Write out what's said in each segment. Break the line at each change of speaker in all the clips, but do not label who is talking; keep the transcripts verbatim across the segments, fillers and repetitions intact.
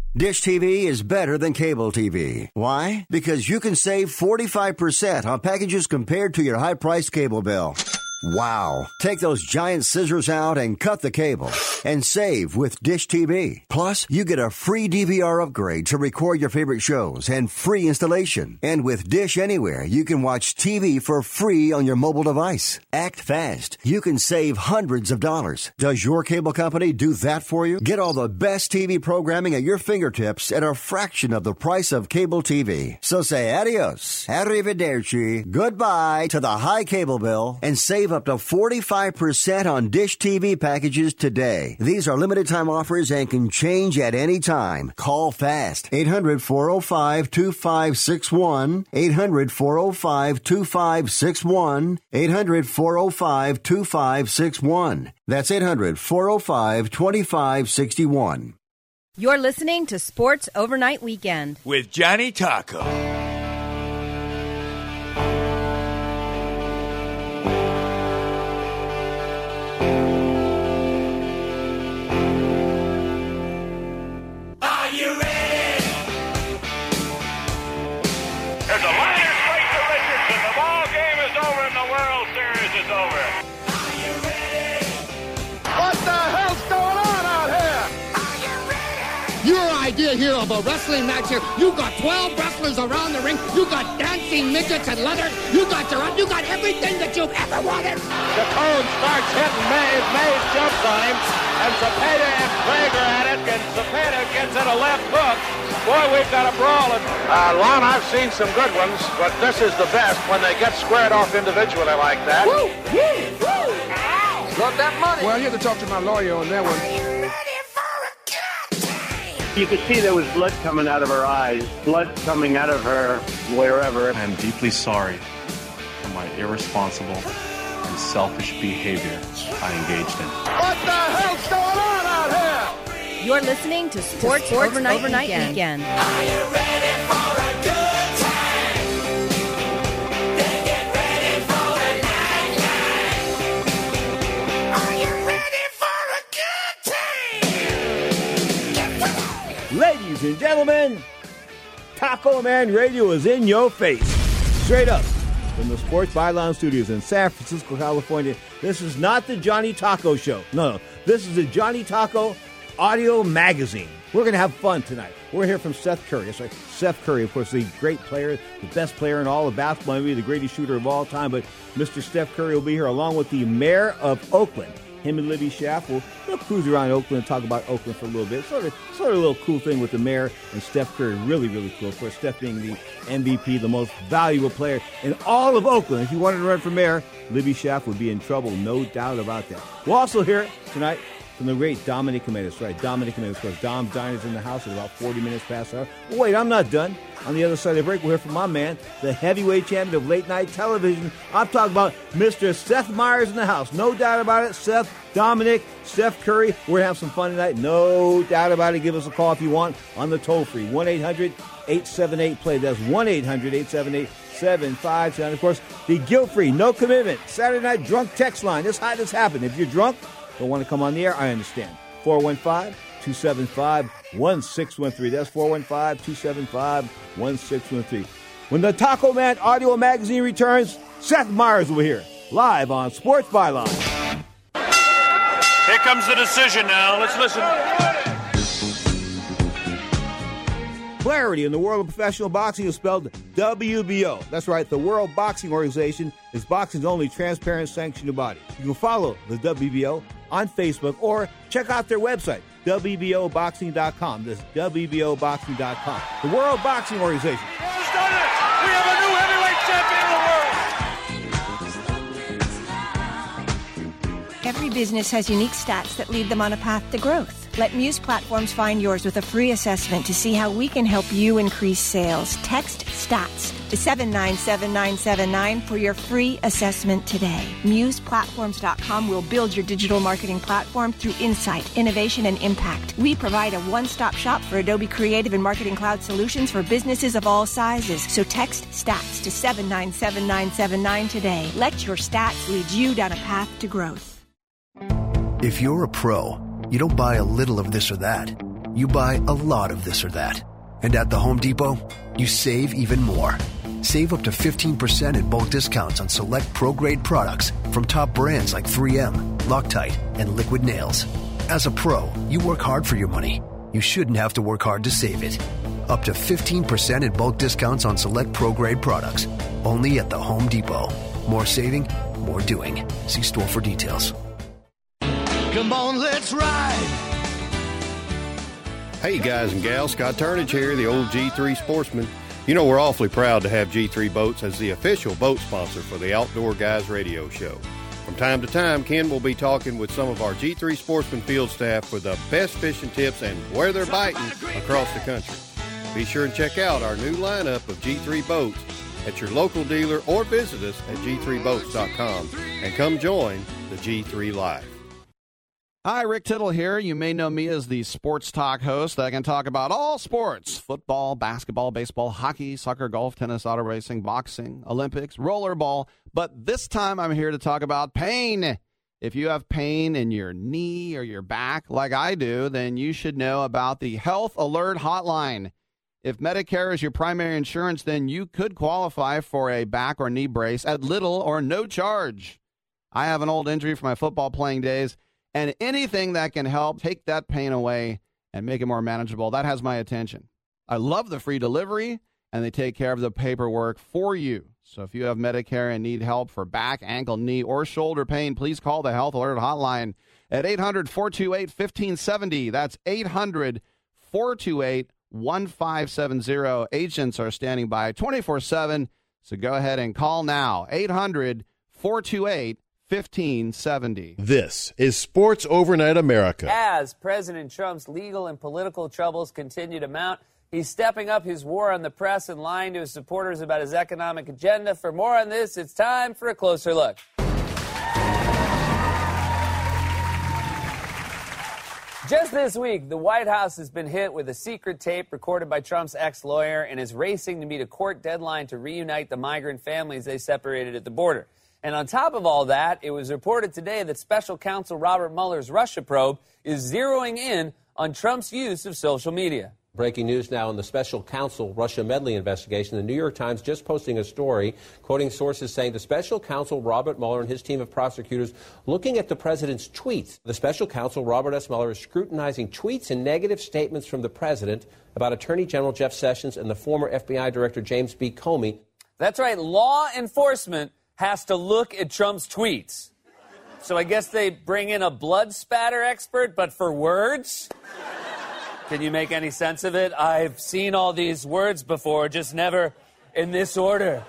Dish T V is better than cable T V. Why? Because you can save forty-five percent on packages compared to your high-priced cable bill. Wow. Take those giant scissors out and cut the cable and save with Dish T V. Plus, you get a free D V R upgrade to record your favorite shows and free installation. And with Dish Anywhere, you can watch T V for free on your mobile device. Act fast. You can save hundreds of dollars. Does your cable company do that for you? Get all the best T V programming at your fingertips at a fraction of the price of cable T V. So say adios, arrivederci, goodbye to the high cable bill and save up to forty-five percent on Dish T V packages today. These are limited time offers and can change at any time. Call fast. eight hundred, four oh five, two five six one. eight hundred, four oh five, two five six one. eight hundred, four oh five, two five six one. That's eight hundred, four oh five, two five six one.
You're listening to Sports Overnight Weekend
with Johnny Taco.
Idea here of a wrestling match here. You got twelve wrestlers around the ring. You got dancing midgets and leather. You got your, you got everything that you've ever wanted.
The cone starts hitting Mays. Mays jumps on him, and Zepeda and Prager at it, and Zepeda gets in a left hook. Boy, we've got a brawl. Uh, Lon, I've seen some good ones, but this is the best when they get squared off individually like that.
Woo! Woo! Woo!
Love that money.
Well, you have to talk to my lawyer on that one.
You could see there was blood coming out of her eyes, blood coming out of her wherever.
I am deeply sorry for my irresponsible and selfish behavior I engaged in.
What the hell's going on out here?
You're listening to Sports, Sports Overnight, Overnight Weekend. Weekend.
Are you ready for a good time? Then get ready for the night night. Are you ready for a good time? Get ready.
Ladies and gentlemen, Taco Man Radio is in your face. Straight up from the Sports Byline Studios in San Francisco, California. This is not the Johnny Taco Show. No, no. This is the Johnny Taco Audio Magazine. We're going to have fun tonight. We're here from Seth Curry. That's right. Seth Curry, of course, the great player, the best player in all of basketball, maybe the greatest shooter of all time. But Mister Steph Curry will be here along with the mayor of Oakland. Him and Libby Schaaf will they'll cruise around Oakland and talk about Oakland for a little bit. Sort of, sort of a little cool thing with the mayor and Steph Curry. Really, really cool. Of course, Steph being the M V P, the most valuable player in all of Oakland. If you wanted to run for mayor, Libby Schaaf would be in trouble, no doubt about that. We'll also hear tonight from the great Dominic Comedes. Right, Dominic Comedes. Of course, Dom's Diners in the house at about forty minutes past hour. Well, wait, I'm not done. On the other side of the break, we'll hear from my man, the heavyweight champion of late-night television. I'm talking about Mister Seth Meyers in the house. No doubt about it. Seth, Dominic, Steph Curry. We're going to have some fun tonight. No doubt about it. Give us a call if you want on the toll-free. one eight hundred eight seven eight play. That's one eight hundred eight seven eight seven five seven. Of course, the guilt-free, no commitment, Saturday night drunk text line. This is how this happened. If you're drunk, don't want to come on the air, I understand. four one five, two seven five, one six one three. That's four one five, two seven five, one six one three. When the Taco Man Audio Magazine returns, Seth Meyers will be here, live on Sports Byline.
Here comes the decision now. Let's listen.
Clarity in the world of professional boxing is spelled W B O. That's right, the World Boxing Organization is boxing's only transparent sanctioned body. You can follow the W B O on Facebook or check out their website, W B O boxing dot com. That's W B O boxing dot com. The World Boxing Organization.
Who's done it? We have a new heavyweight champion of the world.
Every business has unique stats that lead them on a path to growth. Let Muse Platforms find yours with a free assessment to see how we can help you increase sales. Text STATS to seven nine seven nine seven nine for your free assessment today. Muse Platforms dot com will build your digital marketing platform through insight, innovation, and impact. We provide a one-stop shop for Adobe Creative and Marketing Cloud solutions for businesses of all sizes. So text STATS to seven nine seven nine seven nine today. Let your stats lead you down a path to growth.
If you're a pro, you don't buy a little of this or that. you buy a lot of this or that. And at the Home Depot, you save even more. Save up to fifteen percent in bulk discounts on select pro-grade products from top brands like three M, Loctite, and Liquid Nails. As a pro, you work hard for your money. You shouldn't have to work hard to save it. Up to fifteen percent in bulk discounts on select pro-grade products. Only at the Home Depot. More saving, more doing. See store for details.
Come on, let's ride.
Hey guys and gals, Scott Turnage here, the old G three sportsman. You know, we're awfully proud to have G three Boats as the official boat sponsor for the Outdoor Guys radio show. From time to time, Ken will be talking with some of our G three Sportsman field staff for the best fishing tips and where they're biting across the country. Be sure and check out our new lineup of G three Boats at your local dealer or visit us at G three boats dot com and come join the G three Life.
Hi, Rick Tittle here. You may know me as the sports talk host that can talk about all sports: football, basketball, baseball, hockey, soccer, golf, tennis, auto racing, boxing, Olympics, rollerball. But this time I'm here to talk about pain. If you have pain in your knee or your back like I do, then you should know about the Health Alert Hotline. If Medicare is your primary insurance, then you could qualify for a back or knee brace at little or no charge. I have an old injury from my football playing days, and anything that can help take that pain away and make it more manageable, that has my attention. I love the free delivery, and they take care of the paperwork for you. So if you have Medicare and need help for back, ankle, knee, or shoulder pain, please call the Health Alert Hotline at eight hundred, four two eight, one five seven zero. That's eight hundred, four two eight, one five seven zero. Agents are standing by twenty-four seven, so go ahead and call now. eight hundred, four two eight, fifteen seventy.
This is Sports Overnight America.
As President Trump's legal and political troubles continue to mount, he's stepping up his war on the press and lying to his supporters about his economic agenda. For more on this, it's time for a closer look. Just this week, the White House has been hit with a secret tape recorded by Trump's ex-lawyer and is racing to meet a court deadline to reunite the migrant families they separated at the border. And on top of all that, it was reported today that special counsel Robert Mueller's Russia probe is zeroing in on Trump's use of social media.
Breaking news now in the special counsel Russia meddling investigation. The New York Times just posting a story quoting sources saying the special counsel Robert Mueller and his team of prosecutors looking at the president's tweets. The special counsel Robert S. Mueller is scrutinizing tweets and negative statements from the president about Attorney General Jeff Sessions and the former F B I Director James B. Comey.
That's right. Law enforcement has to look at Trump's tweets. So I guess they bring in a blood spatter expert, but for words? Can you make any sense of it? I've seen all these words before, just never in this order.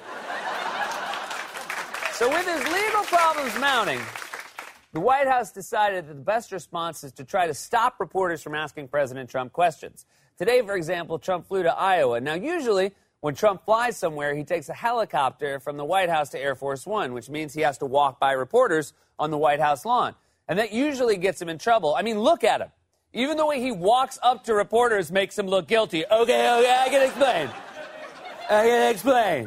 So with his legal problems mounting, the White House decided that the best response is to try to stop reporters from asking President Trump questions. Today, for example, Trump flew to Iowa. Now, usually, when Trump flies somewhere, he takes a helicopter from the White House to Air Force One, which means he has to walk by reporters on the White House lawn. And that usually gets him in trouble. I mean, look at him. Even the way he walks up to reporters makes him look guilty. Okay, okay, I can explain. I can explain.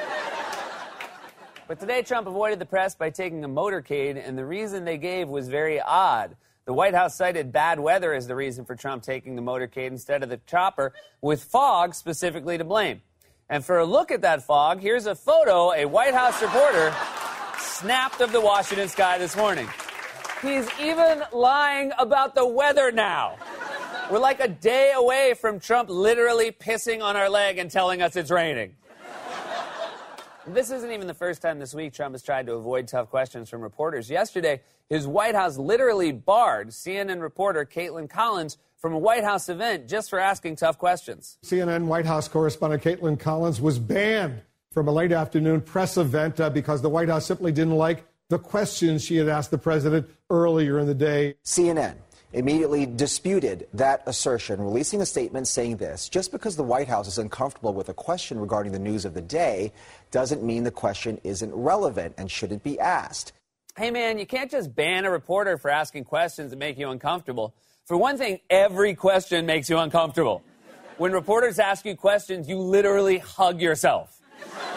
But today, Trump avoided the press by taking a motorcade, and the reason they gave was very odd. The White House cited bad weather as the reason for Trump taking the motorcade instead of the chopper, with fog specifically to blame. And for a look at that fog, here's a photo a White House reporter snapped of the Washington sky this morning. He's even lying about the weather now. We're like a day away from Trump literally pissing on our leg and telling us it's raining. This isn't even the first time this week Trump has tried to avoid tough questions from reporters. Yesterday, his White House literally barred C N N reporter Caitlin Collins from a White House event just for asking tough questions.
C N N White House correspondent Caitlin Collins was banned from a late afternoon press event uh, because the White House simply didn't like the questions she had asked the president earlier in the day.
C N N immediately disputed that assertion, releasing a statement saying this: just because the White House is uncomfortable with a question regarding the news of the day doesn't mean the question isn't relevant and shouldn't be asked.
Hey, man, you can't just ban a reporter for asking questions that make you uncomfortable. For one thing, every question makes you uncomfortable. When reporters ask you questions, you literally hug yourself.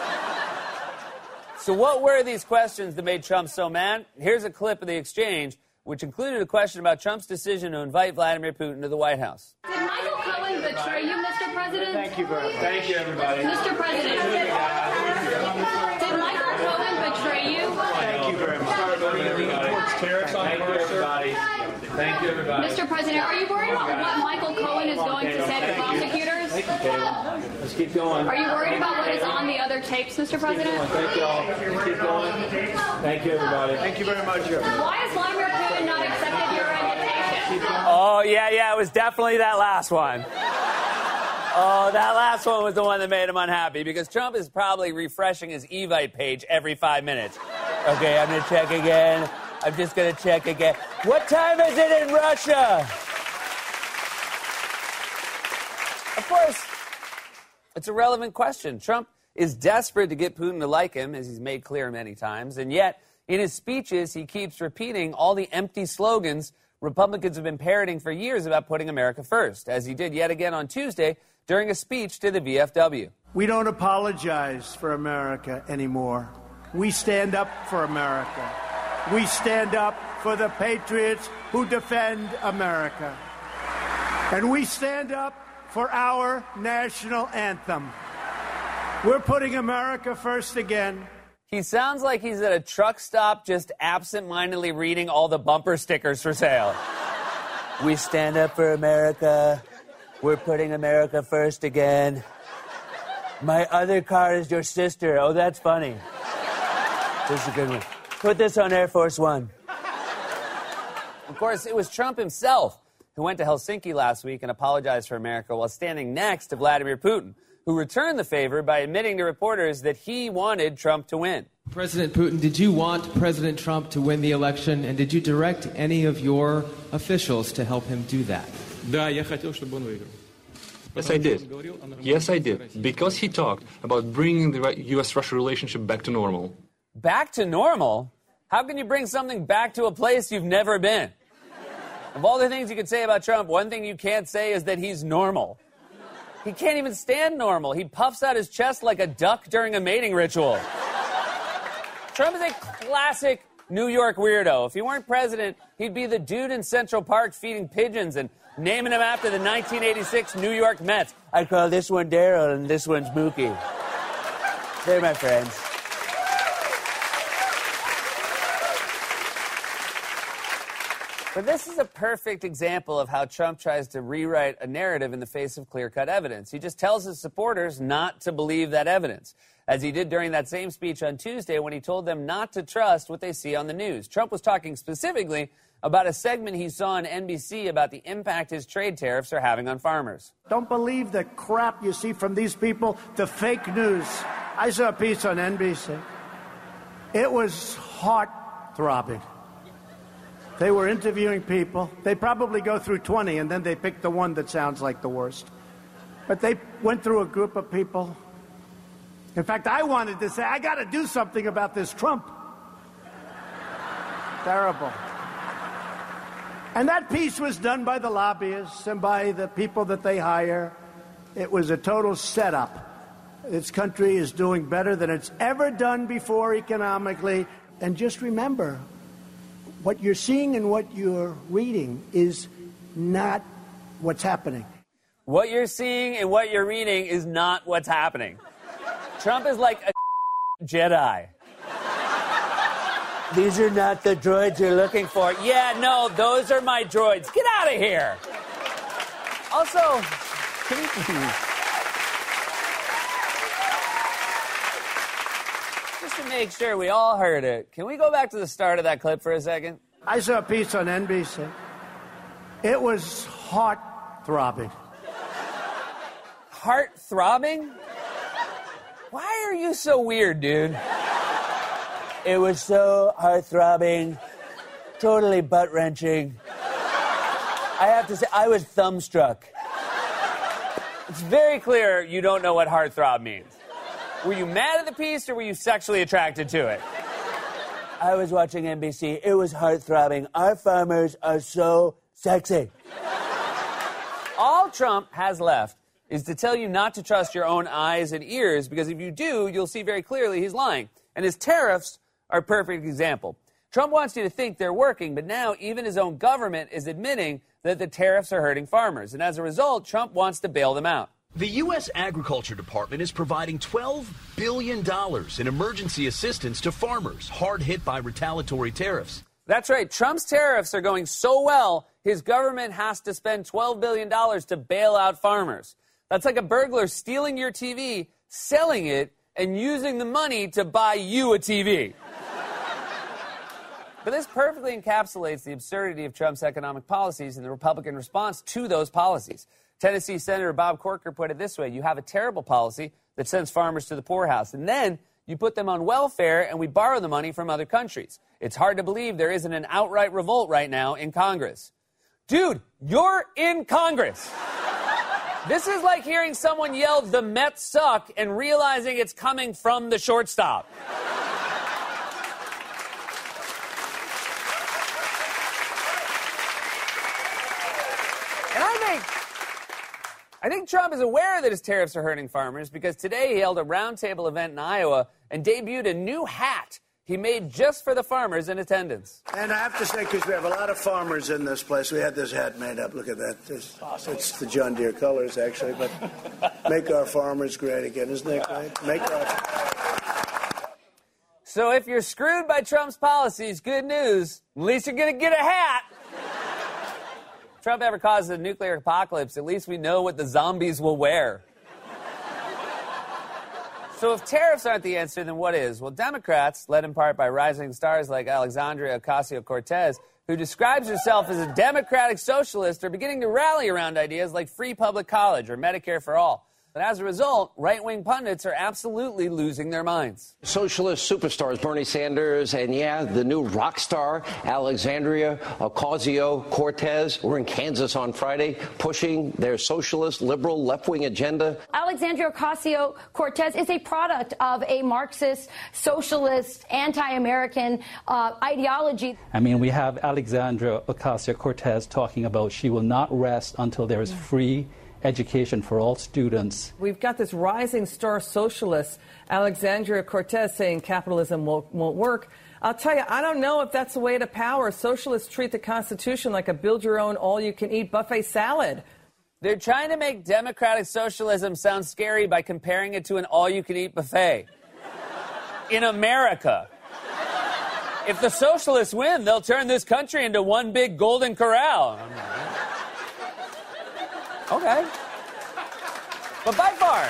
So what were these questions that made Trump so mad? Here's a clip of the exchange which included a question about Trump's decision to invite Vladimir Putin to the White House.
Did Michael Cohen betray you, Mister President?
Thank you very much. Thank you, everybody.
Mister President, did, did Michael Cohen betray you?
Thank you very much. Thank you, everybody. Thank you, everybody.
Mister President, are you worried about what Michael Cohen is going to say to prosecutors?
Thank you, Kayla. Let's keep going.
Are you worried about what is on the other tapes, Mister President?
Thank you all. Let's keep going. Thank you, everybody. Thank you very much, everybody.
Why has Vladimir Putin not accepted your invitation?
Oh, yeah, yeah, it was definitely that last one. Oh, that last one was the one that made him unhappy because Trump is probably refreshing his Evite page every five minutes. Okay, I'm going to check again. I'm just going to check again. What time is it in Russia? Of course, it's a relevant question. Trump is desperate to get Putin to like him, as he's made clear many times, and yet in his speeches he keeps repeating all the empty slogans Republicans have been parroting for years about putting America first, as he did yet again on Tuesday during a speech to the V F W.
We don't apologize for America anymore. We stand up for America. We stand up for the patriots who defend America. And we stand up for our national anthem. We're putting America first again.
He sounds like he's at a truck stop just absent-mindedly reading all the bumper stickers for sale. We stand up for America. We're putting America first again. My other car is your sister. Oh, that's funny. This is a good one. Put this on Air Force One. Of course, it was Trump himself who went to Helsinki last week and apologized for America while standing next to Vladimir Putin, who returned the favor by admitting to reporters that he wanted Trump to win.
President Putin, did you want President Trump to win the election, and did you direct any of your officials to help him do that?
Yes, I did. Yes, I did. Because he talked about bringing the U S Russia relationship back to normal.
Back to normal? How can you bring something back to a place you've never been? Of all the things you could say about Trump, one thing you can't say is that he's normal. He can't even stand normal. He puffs out his chest like a duck during a mating ritual. Trump is a classic New York weirdo. If he weren't president, he'd be the dude in Central Park feeding pigeons and naming him after the nineteen eighty-six New York Mets. I call this one Daryl and this one's Mookie. They're my friends. But this is a perfect example of how Trump tries to rewrite a narrative in the face of clear-cut evidence. He just tells his supporters not to believe that evidence, as he did during that same speech on Tuesday when he told them not to trust what they see on the news. Trump was talking specifically about a segment he saw on N B C about the impact his trade tariffs are having on farmers.
Don't believe the crap you see from these people, the fake news. I saw a piece on N B C. It was heart-throbbing. They were interviewing people. They probably go through twenty, and then they pick the one that sounds like the worst. But they went through a group of people. In fact, I wanted to say, I got to do something about this Trump. Terrible. And that piece was done by the lobbyists and by the people that they hire. It was a total setup. This country is doing better than it's ever done before economically. And just remember, what you're seeing and what you're reading is not what's happening.
What you're seeing and what you're reading is not what's happening. Trump is like a Jedi. These are not the droids you're looking for. Yeah, no, those are my droids. Get out of here. Also, can you... Just to make sure we all heard it, can we go back to the start of that clip for a second?
I saw a piece on N B C. It was heart-throbbing.
Heart-throbbing? Why are you so weird, dude? It was so heart-throbbing, totally butt-wrenching. I have to say, I was thumbstruck. It's very clear you don't know what heartthrob means. Were you mad at the piece, or were you sexually attracted to it? I was watching N B C. It was heart-throbbing. Our farmers are so sexy. All Trump has left is to tell you not to trust your own eyes and ears, because if you do, you'll see very clearly he's lying. And his tariffs are a perfect example. Trump wants you to think they're working, but now even his own government is admitting that the tariffs are hurting farmers. And as a result, Trump wants to bail them out.
The U S Agriculture Department is providing twelve billion dollars in emergency assistance to farmers hard hit by retaliatory tariffs.
That's right. Trump's tariffs are going so well, his government has to spend twelve billion dollars to bail out farmers. That's like a burglar stealing your T V, selling it, and using the money to buy you a T V. But this perfectly encapsulates the absurdity of Trump's economic policies and the Republican response to those policies. Tennessee Senator Bob Corker put it this way: you have a terrible policy that sends farmers to the poorhouse, and then you put them on welfare and we borrow the money from other countries. It's hard to believe there isn't an outright revolt right now in Congress. Dude, you're in Congress. This is like hearing someone yell, "The Mets suck," and realizing it's coming from the shortstop. And I think, I think Trump is aware that his tariffs are hurting farmers, because today he held a roundtable event in Iowa and debuted a new hat he made just for the farmers in attendance.
And I have to say, because we have a lot of farmers in this place, we had this hat made up. Look at that. It's, it's the John Deere colors, actually. But make our farmers great again. Isn't that great? Make our...
So if you're screwed by Trump's policies, good news. At least you're going to get a hat. If Trump ever causes a nuclear apocalypse, at least we know what the zombies will wear. So if tariffs aren't the answer, then what is? Well, Democrats, led in part by rising stars like Alexandria Ocasio-Cortez, who describes herself as a democratic socialist, are beginning to rally around ideas like free public college or Medicare for all. But as a result, right-wing pundits are absolutely losing their minds.
Socialist superstars Bernie Sanders and, yeah, the new rock star Alexandria Ocasio-Cortez were in Kansas on Friday pushing their socialist, liberal, left-wing agenda.
Alexandria Ocasio-Cortez is a product of a Marxist, socialist, anti-American uh, ideology.
I mean, we have Alexandria Ocasio-Cortez talking about she will not rest until there is free education for all students.
We've got this rising star socialist, Alexandria Cortez, saying capitalism won't, won't work. I'll tell you, I don't know if that's the way to power. Socialists treat the Constitution like a build-your-own, all-you-can-eat buffet salad.
They're trying to make democratic socialism sound scary by comparing it to an all-you-can-eat buffet. In America. If the socialists win, they'll turn this country into one big golden corral. Okay. But by far,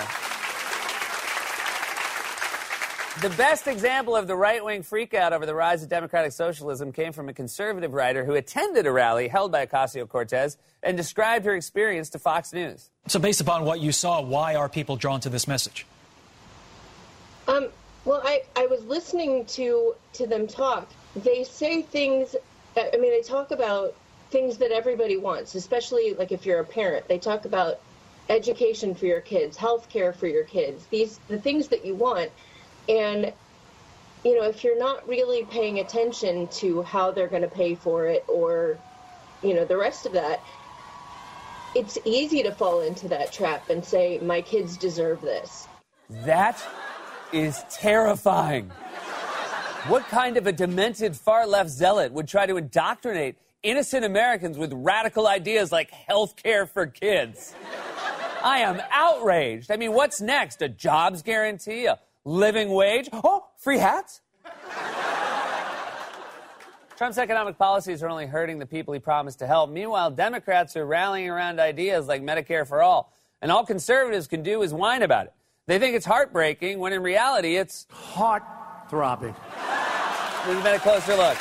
the best example of the right-wing freakout over the rise of democratic socialism came from a conservative writer who attended a rally held by Ocasio-Cortez and described her experience to Fox News.
So based upon what you saw, why are people drawn to this message?
Um, well, I, I was listening to, to them talk. They say things, I mean, they talk about things that everybody wants, especially like if you're a parent. They talk about education for your kids, health care for your kids, these the things that you want. And, you know, if you're not really paying attention to how they're going to pay for it or, you know, the rest of that, it's easy to fall into that trap and say, my kids deserve this.
That is terrifying. What kind of a demented far-left zealot would try to indoctrinate innocent Americans with radical ideas like health care for kids? I am outraged. I mean, what's next? A jobs guarantee? A living wage? Oh, free hats? Trump's economic policies are only hurting the people he promised to help. Meanwhile, Democrats are rallying around ideas like Medicare for all. And all conservatives can do is whine about it. They think it's heartbreaking, when in reality, it's
heart-throbbing.
This has been a closer look.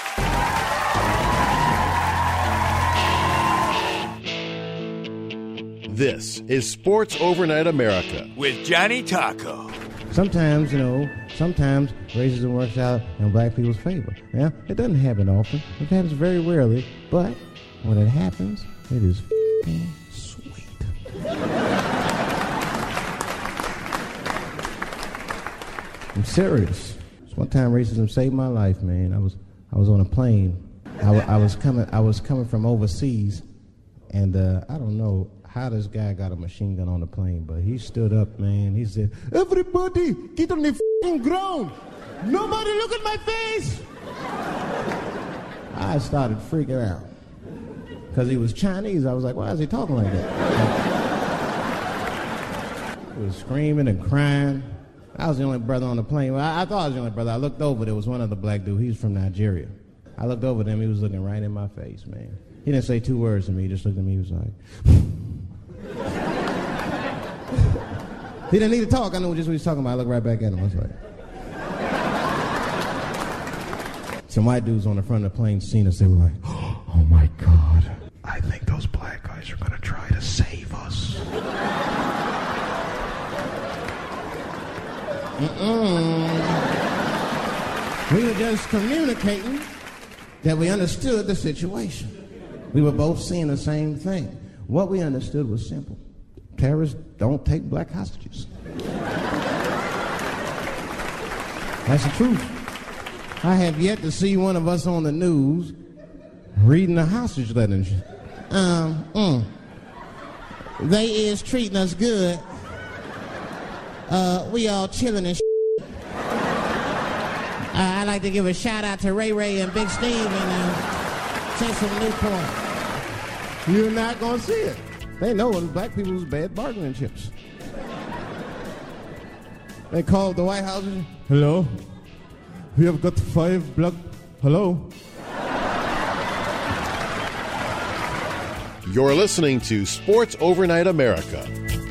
This is Sports Overnight America
with Johnny Taco.
Sometimes, you know, sometimes racism works out in black people's favor. Yeah, it doesn't happen often. It happens very rarely. But when it happens, it is f***ing sweet. I'm serious. One time racism saved my life, man. I was I was on a plane. I, w- I was coming I was coming from overseas, and uh, I don't know how this guy got a machine gun on the plane, but he stood up, man. He said, "Everybody, get on the f***ing ground. Nobody look at my face."
I started freaking out. Because he was Chinese. I was like, why is he talking like that? He was screaming and crying. I was the only brother on the plane. Well, I, I thought I was the only brother. I looked over. There was one other black dude. He was from Nigeria. I looked over at him. He was looking right in my face, man. He didn't say two words to me. He just looked at me. He was like... He didn't need to talk. I knew just what he was talking about. I looked right back at him. I was like... Some white dudes on the front of the plane seen us. They were like, oh, my God. I think those black guys are going to try to save us. Mm-mm. We were just communicating that we understood the situation. We were both seeing the same thing. What we understood was simple. Terrorists don't take black hostages. That's the truth. I have yet to see one of us on the news reading a hostage letter and shit. Um, mm. They is treating us good. Uh, we all chilling and shit. Uh, I'd like to give a shout out to Ray Ray and Big Steve and uh, take some Newport. You're not gonna see it. They know it's black people's bad bargaining chips. They called the White House. And, hello, we have got five black. Hello.
You're listening to Sports Overnight America.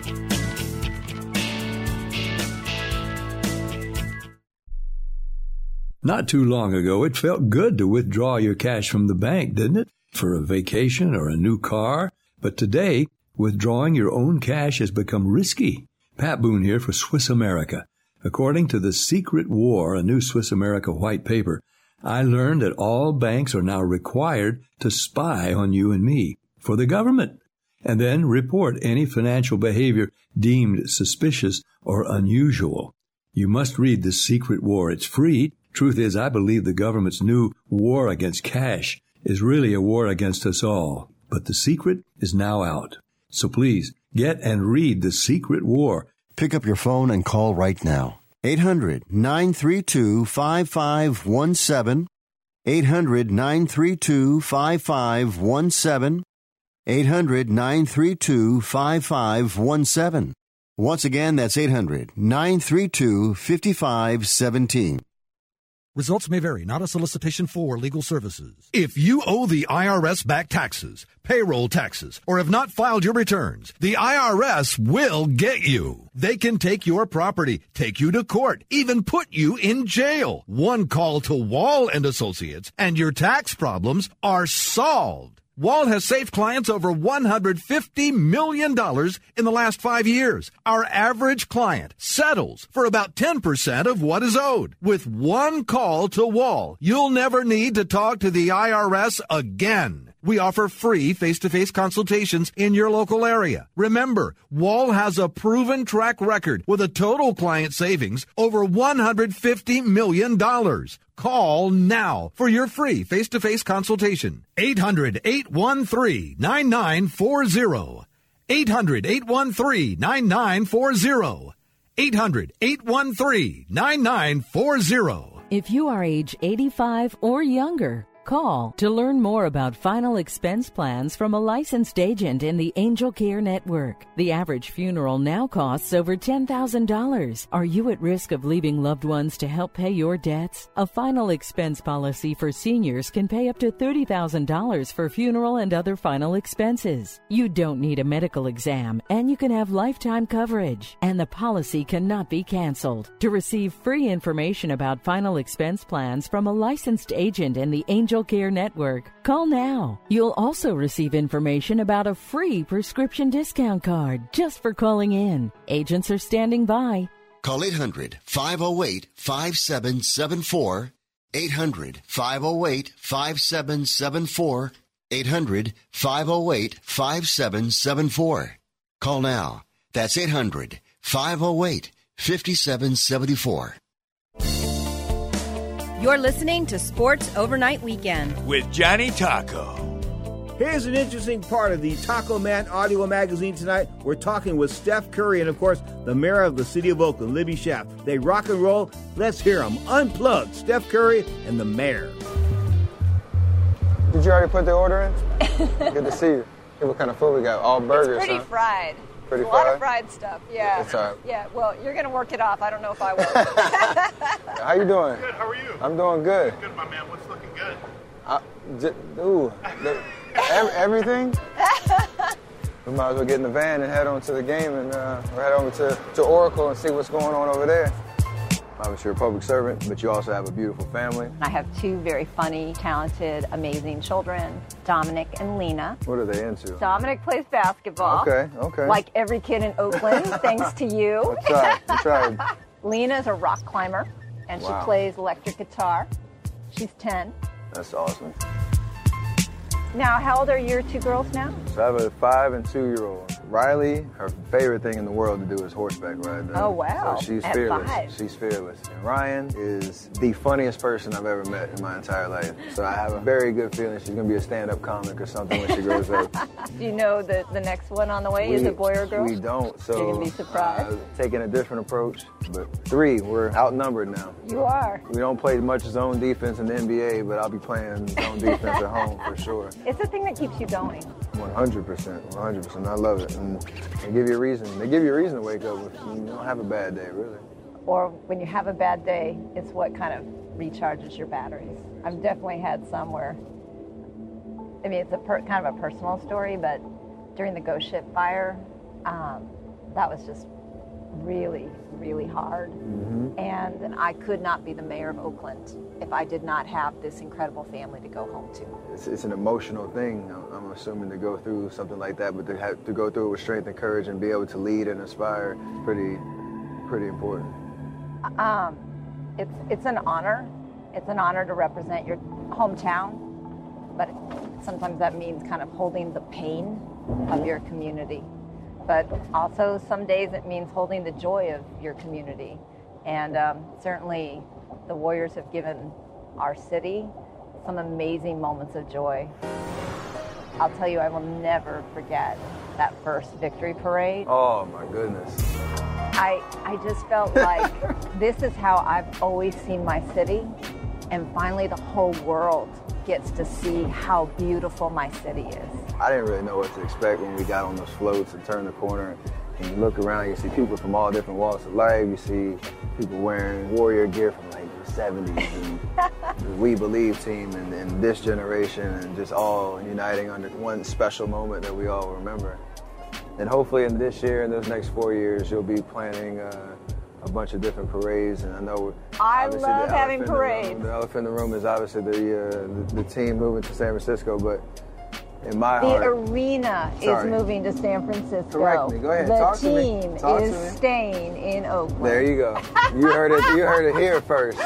Not too long ago, it felt good to withdraw your cash from the bank, didn't it? For a vacation or a new car. But today, withdrawing your own cash has become risky. Pat Boone here for Swiss America. According to The Secret War, a new Swiss America white paper, I learned that all banks are now required to spy on you and me for the government, and then report any financial behavior deemed suspicious or unusual. You must read The Secret War. It's free. Truth is, I believe the government's new war against cash is really a war against us all. But the secret is now out. So please, get and read The Secret War.
Pick up your phone and call right now. eight hundred nine three two five five one seven. eight hundred nine three two five five one seven. eight hundred nine three two five five one seven. Once again, that's eight hundred nine three two five five one seven.
Results may vary, not a solicitation for legal services. If you owe the I R S back taxes, payroll taxes, or have not filed your returns, the I R S will get you. They can take your property, take you to court, even put you in jail. One call to Wall and Associates, and your tax problems are solved. Wall has saved clients over one hundred fifty million dollars in the last five years. Our average client settles for about ten percent of what is owed. With one call to Wall, you'll never need to talk to the I R S again. We offer free face-to-face consultations in your local area. Remember, Wall has a proven track record with a total client savings over one hundred fifty million dollars. Call now for your free face-to-face consultation. eight hundred eight one three nine nine four zero. eight hundred eight one three nine nine four zero. eight hundred eight one three nine nine four zero.
If you are age eighty-five or younger, call to learn more about final expense plans from a licensed agent in the Angel Care Network. The average funeral now costs over ten thousand dollars. Are you at risk of leaving loved ones to help pay your debts? A final expense policy for seniors can pay up to thirty thousand dollars for funeral and other final expenses. You don't need a medical exam, and you can have lifetime coverage, and the policy cannot be canceled. To receive free information about final expense plans from a licensed agent in the Angel Care Network, call now. You'll also receive information about a free prescription discount card just for calling in. Agents are standing by.
Call eight hundred five oh eight five seven seven four. eight hundred five oh eight five seven seven four. eight hundred five oh eight five seven seven four. Call now. That's eight hundred five oh eight five seven seven four.
You're listening to Sports Overnight Weekend
with Johnny Taco.
Here's an interesting part of the Taco Man audio magazine tonight. We're talking with Steph Curry and, of course, the mayor of the city of Oakland, Libby Schaaf. They rock and roll. Let's hear them. Unplugged, Steph Curry and the mayor.
Did you already put the order in? Good to see you. Hey, what kind of food we got? All burgers,
It's pretty
huh?
fried.
Pretty
a lot
fried?
of fried stuff, yeah.
It's all right.
Yeah, well, you're going to work it off. I don't know if I will.
How you doing?
Good, how are you?
I'm doing good.
Good, my man. What's looking good?
I, j- ooh, the, ev- everything? We might as well get in the van and head on to the game and uh, or head over to, to Oracle and see what's going on over there. Obviously, you're a public servant, but you also have a beautiful family.
I have two very funny, talented, amazing children, Dominic and Lena.
What are they into?
Dominic plays basketball.
Okay, okay.
Like every kid in Oakland, thanks to you.
I tried, I tried.
Lena is a rock climber, and
Wow.
she plays electric guitar. She's ten.
That's awesome.
Now, how old are your two girls now?
So I have a five and two year old. Riley, her favorite thing in the world to do is horseback riding.
Oh, wow.
So she's
At
fearless.
five.
She's fearless. And Ryan is the funniest person I've ever met in my entire life. So I have a very good feeling she's going to be a stand-up comic or something when she grows up.
Do you know the, the next one on the way? Is
We-
it boy or girl?
We don't. So
You're going to be surprised.
uh, taking a different approach. But three, we're outnumbered now.
You are.
We don't play much zone defense in the N B A, but I'll be playing zone defense at home for sure.
It's the thing that keeps you going.
one hundred percent, one hundred percent. I love it. And they give you a reason. They give you a reason to wake up if you don't have a bad day, really.
Or when you have a bad day, it's what kind of recharges your batteries. I've definitely had some where, I mean, it's a per, kind of a personal story, but during the Ghost Ship fire, um, that was just really, really hard.
Mm-hmm.
And I could not be the mayor of Oakland if I did not have this incredible family to go home to.
It's, it's an emotional thing, I'm- I'm assuming, to go through something like that, but to have to go through it with strength and courage and be able to lead and inspire, pretty, pretty important.
Um, it's it's an honor. It's an honor to represent your hometown, but sometimes that means kind of holding the pain of your community. But also some days it means holding the joy of your community. And um, certainly the Warriors have given our city some amazing moments of joy. I'll tell you, I will never forget that first victory parade.
Oh my goodness.
I, I just felt like this is how I've always seen my city, and finally the whole world gets to see how beautiful my city is.
I didn't really know what to expect when we got on those floats and turned the corner. And you look around, you see people from all different walks of life. You see people wearing Warrior gear from like the seventies and the We Believe team and, and this generation, and just all uniting under one special moment that we all remember. And hopefully in this year and those next four years, you'll be planning uh, a bunch of different parades. And I know
I
obviously
love
the
having
elephant in the room-
parades.
The elephant in the room is obviously the, uh, the, the team moving to San Francisco, but in my
The
heart,
arena
Sorry.
is moving to San Francisco.
Correct me. Go ahead.
The
Talk to me.
team
Talk to
is
me.
staying in Oakland.
There you go. You heard it. You heard it here first.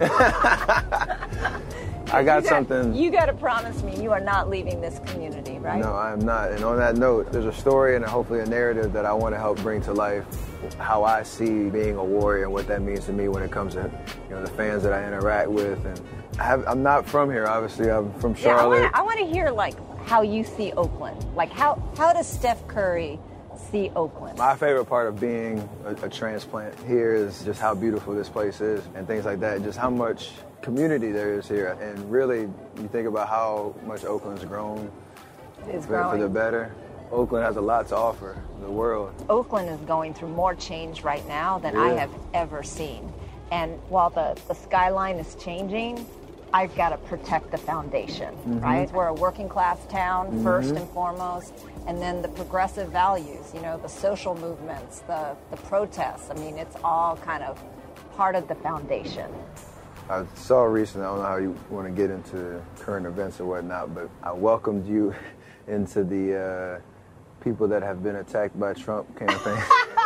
I got
You
something.
You got to promise me you are not leaving this community, right?
No, I am not. And on that note, there's a story and hopefully a narrative that I want to help bring to life how I see being a Warrior and what that means to me when it comes to, you know, the fans that I interact with. And I have, I'm not from here, obviously. I'm from
Yeah, I
Charlotte.
wanna- I want to hear like how you see Oakland. Like how how does Steph Curry see Oakland?
My favorite part of being a, a transplant here is just how beautiful this place is and things like that. Just how much community there is here. And really, you think about how much Oakland's grown
It's
for, for the
growing.
better. Oakland has a lot to offer the world.
Oakland is going through more change right now than I
Yeah.
have ever seen. And while the, the skyline is changing, I've got to protect the foundation,
Mhm.
right? We're a working class town,
Mhm.
first and foremost, and then the progressive values, you know, the social movements, the, the protests. I mean, it's all kind of part of the foundation.
I saw recently, I don't know how you want to get into current events or whatnot, but I welcomed you into the uh, people that have been attacked by Trump campaign.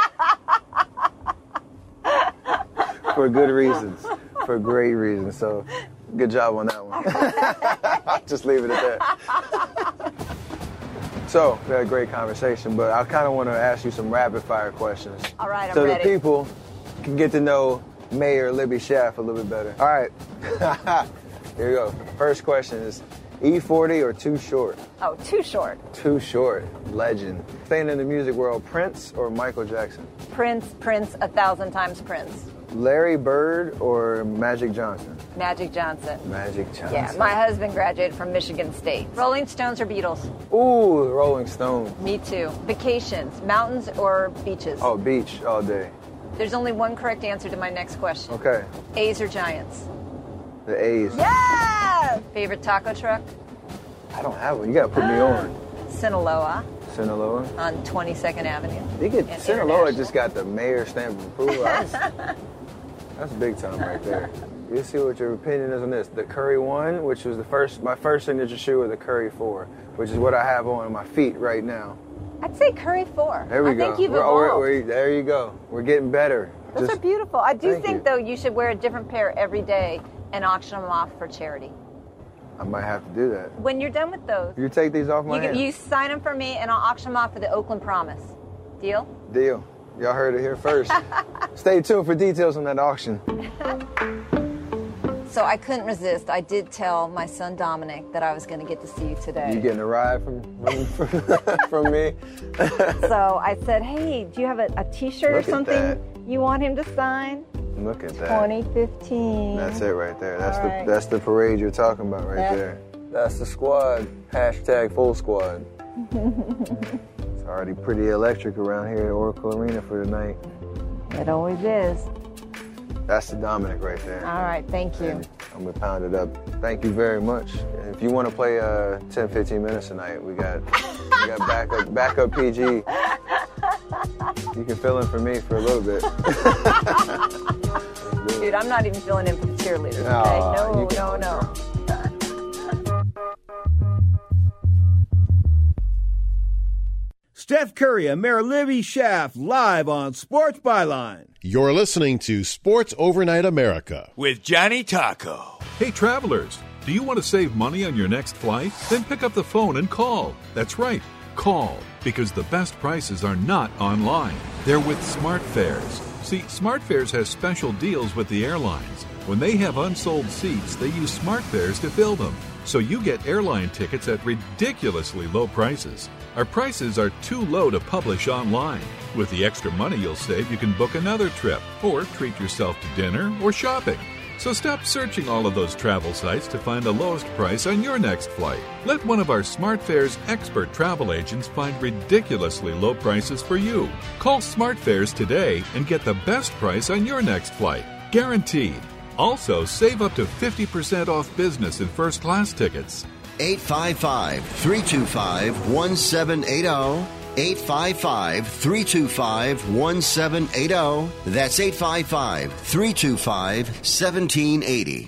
For good reasons, for great reasons. So good job on that one. Just leave it at that. So we had a great conversation, but I kind of want to ask you some rapid fire questions.
All right, I'm
so
ready.
the people can get to know Mayor Libby Schaaf a little bit better. All right, here you go. First question is E forty or Too Short?
Oh, too short.
Too Short, legend. Staying in the music world, Prince or Michael Jackson?
Prince, Prince, a thousand times Prince.
Larry Bird or Magic Johnson?
Magic Johnson.
Magic Johnson.
Yeah, my husband graduated from Michigan State. Rolling Stones or Beatles?
Ooh, Rolling Stones.
Me too. Vacations, mountains or beaches?
Oh, beach all day.
There's only one correct answer to my next question.
Okay.
A's or Giants?
The A's.
Yeah! Favorite taco truck?
I don't have one. You gotta put me on.
Sinaloa.
Sinaloa?
On twenty-second Avenue.
You get Sinaloa just got the mayor stamp of approval. That's, that's big time right there. We'll see what your opinion is on this. The Curry one, which was the first, my first signature shoe, or the Curry four, which is what I have on my feet right now.
I'd say Curry four.
There we
I
go.
think you've
We're-
evolved.
we're- we're- there you go. We're getting better.
Those
Just-
are beautiful. I do
Thank
think,
you.
though, you should wear a different pair every day and auction them off for charity.
I might have to do that.
When you're done with those,
You take these off my
you,
hands.
you sign them for me, and I'll auction them off for the Oakland Promise. Deal?
Deal. Y'all heard it here first. Stay tuned for details on that auction.
So I couldn't resist. I did tell my son Dominic that I was going to get to see you today.
You getting a ride from from, from me?
So I said, hey, do you have a, a T-shirt or
Look at
something
that.
you want him to sign?
Look at that.
twenty fifteen.
That's it right there. That's
All
the
right.
that's the parade you're talking about right
That's-
there. That's the squad. Hashtag full squad. It's already pretty electric around here at Oracle Arena for tonight.
It always is.
That's the Dominic right there.
All right, thank you.
And I'm gonna pound it up. Thank you very much. And if you want to play uh, ten, fifteen minutes tonight, we got we got backup backup P G. You can fill in for me for a little bit.
Dude, I'm not even filling in for the cheerleaders, okay?
Aw,
No,
you can-
no, no.
Steph Curry and Mayor Libby Schaff live on Sports Byline.
You're listening to Sports Overnight America.
With Johnny Taco.
Hey, travelers, do you want to save money on your next flight? Then pick up the phone and call. That's right, call, because the best prices are not online. They're with SmartFares. See, SmartFares has special deals with the airlines. When they have unsold seats, they use SmartFares to fill them. So you get airline tickets at ridiculously low prices. Our prices are too low to publish online. With the extra money you'll save, you can book another trip or treat yourself to dinner or shopping. So stop searching all of those travel sites to find the lowest price on your next flight. Let one of our SmartFares expert travel agents find ridiculously low prices for you. Call SmartFares today and get the best price on your next flight. Guaranteed. Also, save up to fifty percent off business and first class tickets.
eight five five, three two five, one seven eight zero. eight five five, three two five, one seven eight zero. That's eight five five, three two five, one seven eight zero.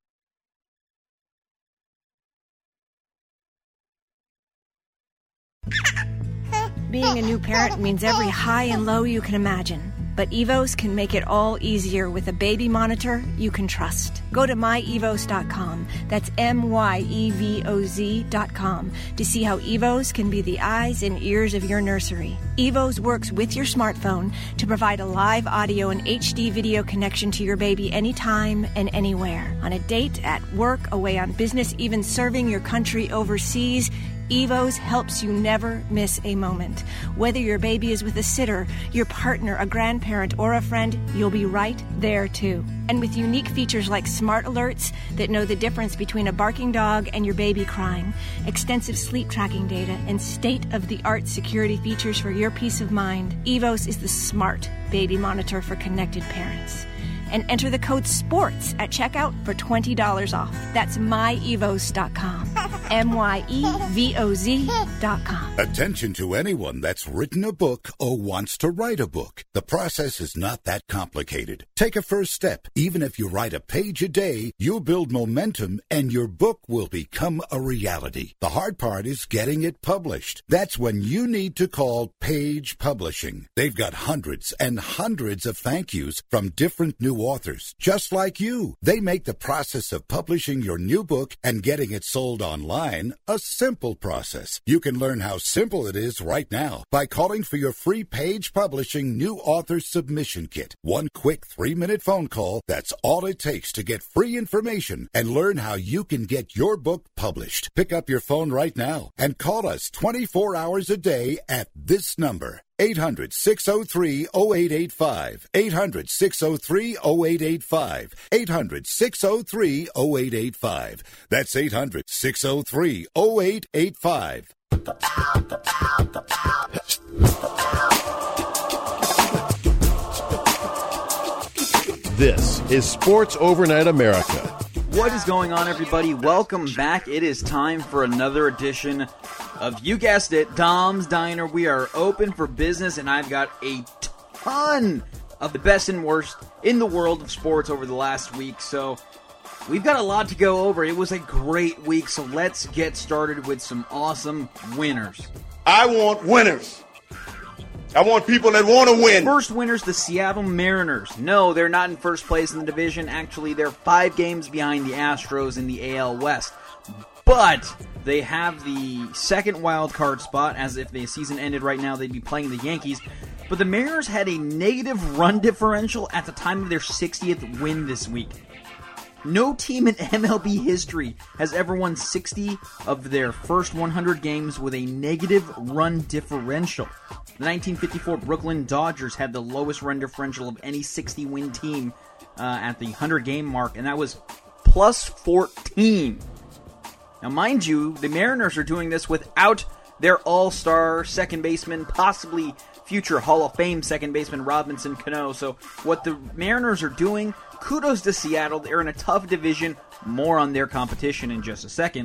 Being a new parent means every high and low you can imagine. But Evos can make it all easier with a baby monitor you can trust. Go to my evos dot com, that's M Y E V O Z dot com, to see how Evos can be the eyes and ears of your nursery. Evos works with your smartphone to provide a live audio and H D video connection to your baby anytime and anywhere. On a date, at work, away on business, even serving your country overseas, Evos helps you never miss a moment. Whether your baby is with a sitter, your partner, a grandparent, or a friend, you'll be right there too. And with unique features like smart alerts that know the difference between a barking dog and your baby crying, extensive sleep tracking data, and state-of-the-art security features for your peace of mind, Evos is the smart baby monitor for connected parents. And enter the code SPORTS at checkout for twenty dollars off. That's my evos dot com. M Y E V O Z dot com.
Attention to anyone that's written a book or wants to write a book. The process is not that complicated. Take a first step. Even if you write a page a day, you'll build momentum and your book will become a reality. The hard part is getting it published. That's when you need to call Page Publishing. They've got hundreds and hundreds of thank yous from different new authors, just like you. They make the process of publishing your new book and getting it sold online a simple process. You can learn how simple it is right now by calling for your free Page Publishing New Author Submission Kit. One quick three-minute phone call, that's all it takes to get free information and learn how you can get your book published. Pick up your phone right now and call us twenty-four hours a day at this number. eight hundred, six oh three, oh eight eight five. eight hundred, six oh three, oh eight eight five. eight hundred, six oh three, oh eight eight five. That's eight hundred, six oh three, oh eight eight five.
This is Sports Overnight America.
What is going on, everybody? Welcome back. It is time for another edition of, you guessed it, Dom's Diner. We are open for business, and I've got a ton of the best and worst in the world of sports over the last week, so we've got a lot to go over. It was a great week, so let's get started with some awesome winners.
I want winners. I want people that want to win.
First winners, the Seattle Mariners. No, they're not in first place in the division. Actually, they're five games behind the Astros in the A L West. But they have the second wild card spot, as if the season ended right now, they'd be playing the Yankees. But the Mariners had a negative run differential at the time of their sixtieth win this week. No team in M L B history has ever won sixty of their first one hundred games with a negative run differential. The nineteen fifty-four Brooklyn Dodgers had the lowest run differential of any sixty-win team uh, at the one hundred game mark, and that was plus fourteen. Now, mind you, the Mariners are doing this without their all-star second baseman, possibly future Hall of Fame second baseman Robinson Cano. So what the Mariners are doing, kudos to Seattle. They're in a tough division. More on their competition in just a second.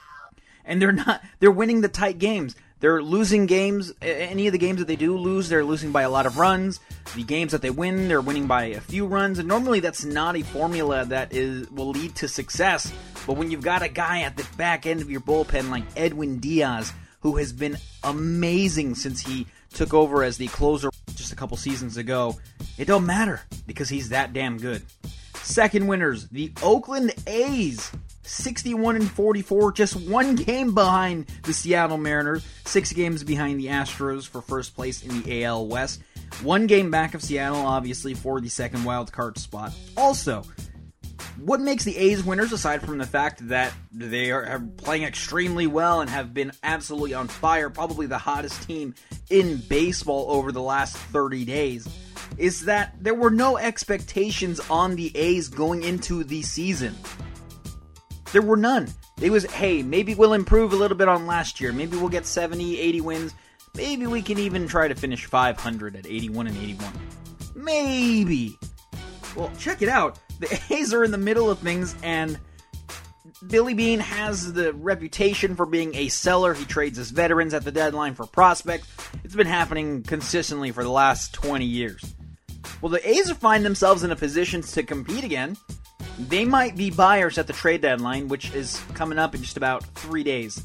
And they're not, they're winning the tight games. They're losing games. Any of the games that they do lose, they're losing by a lot of runs. The games that they win, they're winning by a few runs. And normally that's not a formula that is will lead to success. But when you've got a guy at the back end of your bullpen like Edwin Diaz, who has been amazing since he took over as the closer just a couple seasons ago, it don't matter because he's that damn good. Second winners, the Oakland A's. sixty-one and forty-four, just one game behind the Seattle Mariners, six games behind the Astros for first place in the A L West, one game back of Seattle, obviously, for the second wild card spot. Also, what makes the A's winners, aside from the fact that they are playing extremely well and have been absolutely on fire, probably the hottest team in baseball over the last thirty days, is that there were no expectations on the A's going into the season. There were none. It was, hey, maybe we'll improve a little bit on last year. Maybe we'll get seventy, eighty wins. Maybe we can even try to finish five hundred at eighty-one and eighty-one. Maybe. Well, check it out. The A's are in the middle of things, and Billy Beane has the reputation for being a seller. He trades his veterans at the deadline for prospects. It's been happening consistently for the last twenty years. Well, the A's find themselves in a position to compete again. They might be buyers at the trade deadline, which is coming up in just about three days,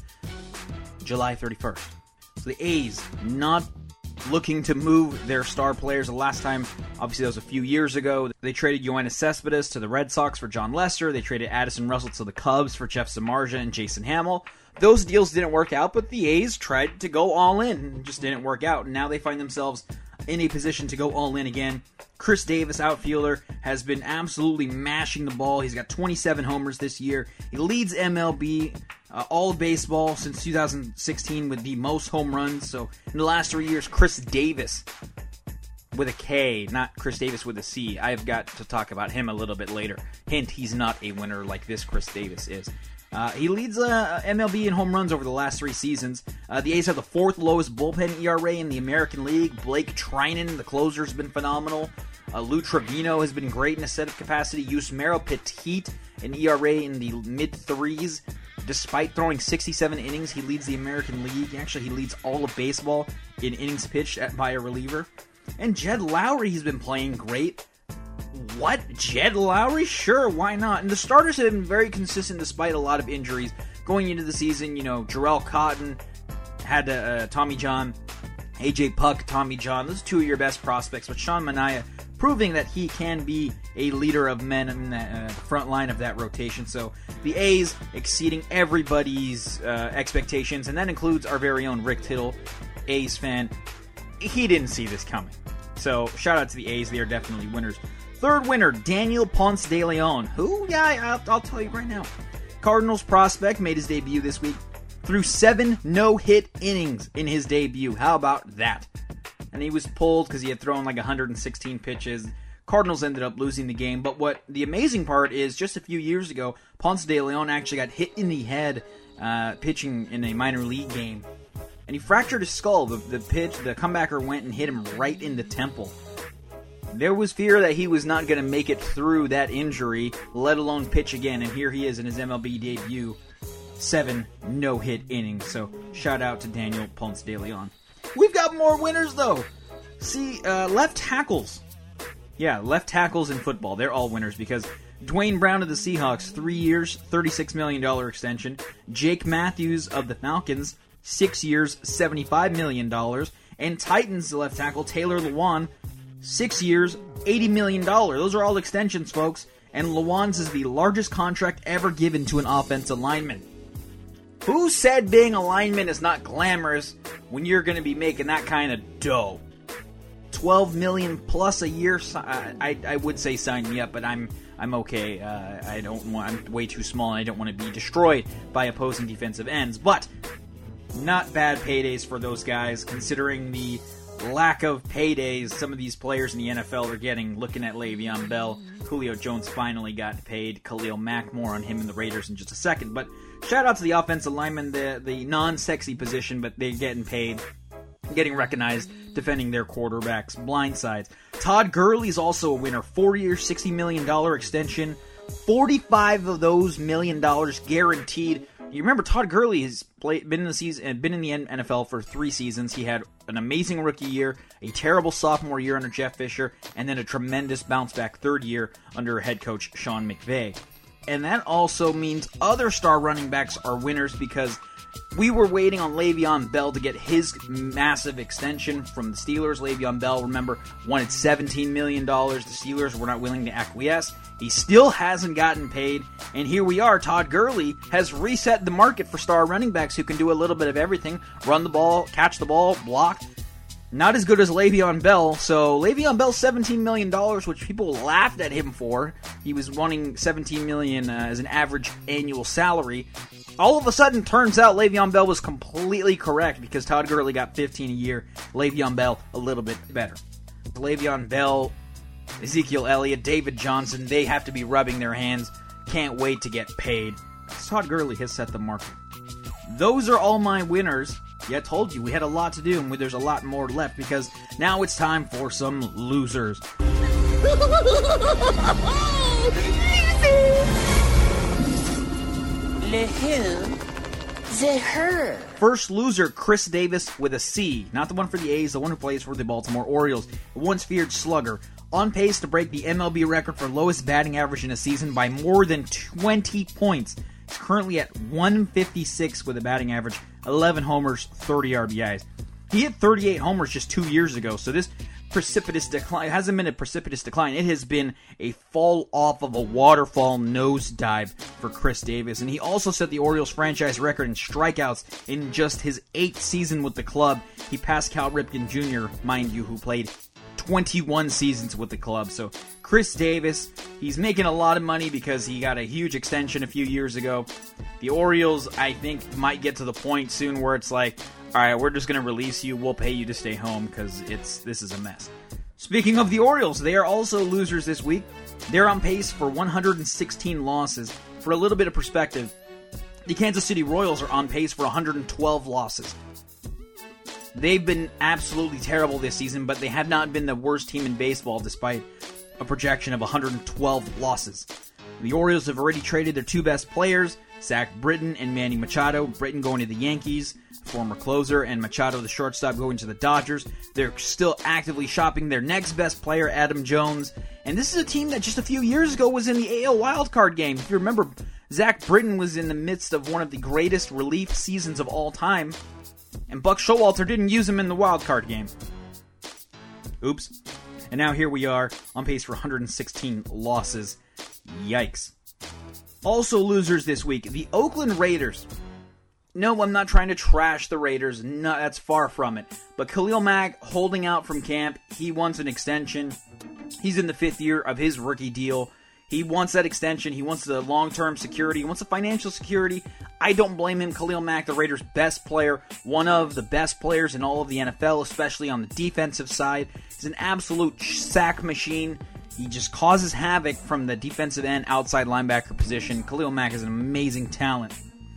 July thirty-first. So the A's not looking to move their star players. The last time, obviously, that was a few years ago. They traded Yoenis Cespedes to the Red Sox for John Lester. They traded Addison Russell to the Cubs for Jeff Samardzija and Jason Hamill. Those deals didn't work out, but the A's tried to go all in and just didn't work out. And now they find themselves in a position to go all in again. Chris Davis, outfielder, has been absolutely mashing the ball. He's got twenty-seven homers this year. He leads M L B uh, all of baseball since two thousand sixteen with the most home runs. So in the last three years, Chris Davis with a K, not Chris Davis with a C. I've got to talk about him a little bit later. Hint, he's not a winner like this Chris Davis is. Uh, he leads uh, M L B in home runs over the last three seasons. Uh, the A's have the fourth lowest bullpen E R A in the American League. Blake Trinan, the closer, has been phenomenal. Uh, Lou Trevino has been great in a set of capacity. Yusmeiro Petit, an E R A in the mid-threes. Despite throwing sixty-seven innings, he leads the American League. Actually, he leads all of baseball in innings pitched at, by a reliever. And Jed Lowry has been playing great. What? Jed Lowry? Sure, why not? And the starters have been very consistent despite a lot of injuries. Going into the season, you know, Jarrell Cotton had uh, Tommy John, A J Puck, Tommy John. Those are two of your best prospects. But Sean Manaea proving that he can be a leader of men in the uh, front line of that rotation. So the A's exceeding everybody's uh, expectations, and that includes our very own Rick Tittle, A's fan. He didn't see this coming. So shout out to the A's. They are definitely winners. Third winner, Daniel Ponce de Leon. Who? Yeah, I'll, I'll tell you right now. Cardinals prospect made his debut this week. Threw seven no-hit innings in his debut. How about that? and he was pulled because he had thrown like one hundred sixteen pitches. Cardinals ended up losing the game, but what the amazing part is, just a few years ago, Ponce de Leon actually got hit in the head uh, pitching in a minor league game, and he fractured his skull. The, the pitch, the comebacker went and hit him right in the temple. There was fear that he was not going to make it through that injury, let alone pitch again, and here he is in his M L B debut. Seven no-hit innings, so shout out to Daniel Ponce de Leon. We've got more winners, though. See, uh, left tackles. Yeah, left tackles in football, they're all winners because Dwayne Brown of the Seahawks, three years, thirty-six million dollars extension. Jake Matthews of the Falcons, six years, seventy-five million dollars. And Titans left tackle Taylor Lewan, six years, eighty million dollars. Those are all extensions, folks. And Lewan's is the largest contract ever given to an offensive lineman. Who said being a lineman is not glamorous when you're going to be making that kind of dough? twelve million dollars plus a year. I, I would say sign me up, but I'm I'm okay. Uh, I don't want. I'm way too small, and I don't want to be destroyed by opposing defensive ends. But not bad paydays for those guys, considering the lack of paydays some of these players in the N F L are getting. Looking at Le'Veon Bell, Julio Jones finally got paid. Khalil Mack, more on him and the Raiders in just a second. But shout out to the offensive linemen, the the non-sexy position, but they're getting paid. Getting recognized, defending their quarterbacks' blind sides. Todd Gurley's also a winner. Four years, sixty million dollars extension. forty-five of those million dollars guaranteed. You remember Todd Gurley has played, been in the season, been in the N F L for three seasons. He had an amazing rookie year, a terrible sophomore year under Jeff Fisher, and then a tremendous bounce-back third year under head coach Sean McVay. And that also means other star running backs are winners because we were waiting on Le'Veon Bell to get his massive extension from the Steelers. Le'Veon Bell, remember, wanted seventeen million dollars. The Steelers were not willing to acquiesce. He still hasn't gotten paid. And here we are. Todd Gurley has reset the market for star running backs who can do a little bit of everything. Run the ball, catch the ball, block. Not as good as Le'Veon Bell. So Le'Veon Bell, seventeen million dollars, which people laughed at him for. He was wanting seventeen million dollars uh, as an average annual salary. All of a sudden, turns out Le'Veon Bell was completely correct because Todd Gurley got fifteen a year. Le'Veon Bell, a little bit better. Le'Veon Bell, Ezekiel Elliott, David Johnson, they have to be rubbing their hands. Can't wait to get paid. Todd Gurley has set the market. Those are all my winners. Yeah, I told you, we had a lot to do, and there's a lot more left because now it's time for some losers.
Le who? The her.
First loser, Chris Davis with a C. Not the one for the A's, the one who plays for the Baltimore Orioles. A once-feared slugger. On pace to break the M L B record for lowest batting average in a season by more than twenty points. He's currently at one fifty-six with a batting average, eleven homers, thirty R B Is. He hit thirty-eight homers just two years ago, so this precipitous decline, it hasn't been a precipitous decline, it has been a fall off of a waterfall nosedive for Chris Davis. And he also set the Orioles franchise record in strikeouts in just his eighth season with the club. He passed Cal Ripken Junior, mind you, who played twenty-one seasons with the club. So Chris Davis, he's making a lot of money because he got a huge extension a few years ago. The Orioles, I think, might get to the point soon where it's like, all right, we're just going to release you. We'll pay you to stay home because it's this is a mess. Speaking of the Orioles, they are also losers this week. They're on pace for one hundred sixteen losses. For a little bit of perspective, the Kansas City Royals are on pace for one hundred twelve losses. They've been absolutely terrible this season, but they have not been the worst team in baseball despite a projection of one hundred twelve losses. The Orioles have already traded their two best players, Zach Britton and Manny Machado. Britton going to the Yankees, former closer, and Machado, the shortstop, going to the Dodgers. They're still actively shopping their next best player, Adam Jones. And this is a team that just a few years ago was in the A L wildcard game. If you remember, Zach Britton was in the midst of one of the greatest relief seasons of all time, and Buck Showalter didn't use him in the wildcard game. Oops. And now here we are, on pace for one hundred sixteen losses. Yikes. Also losers this week, the Oakland Raiders. No, I'm not trying to trash the Raiders. No, that's far from it. But Khalil Mack holding out from camp. He wants an extension. He's in the fifth year of his rookie deal. He wants that extension. He wants the long-term security. He wants the financial security. I don't blame him. Khalil Mack, the Raiders' best player, one of the best players in all of the N F L, especially on the defensive side. He's an absolute sack machine. He just causes havoc from the defensive end, outside linebacker position. Khalil Mack is an amazing talent.